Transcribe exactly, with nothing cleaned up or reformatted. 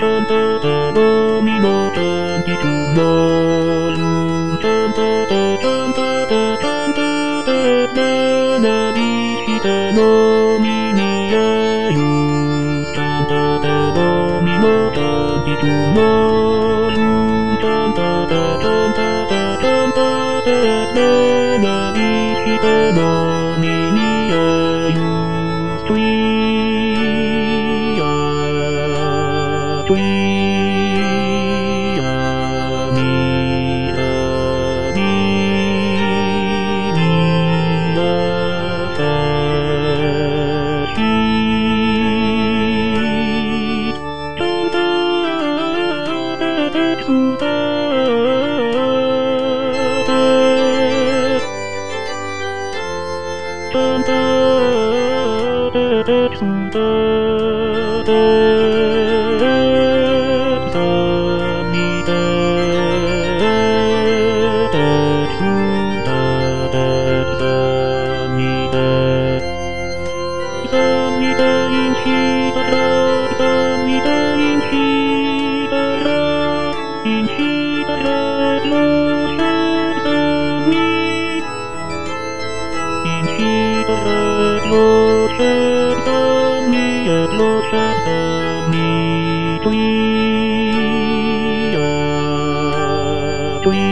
ちゃんと頼みのちゃんきくなるちゃんとちゃんとちゃんとでなりして飲みにえよちゃんと頼みのちゃんきくなるちゃんとちゃんとちゃんとでなりして飲みにえよストリーアトリアミラミミラファシちゃんとできたちゃんとできたTweet.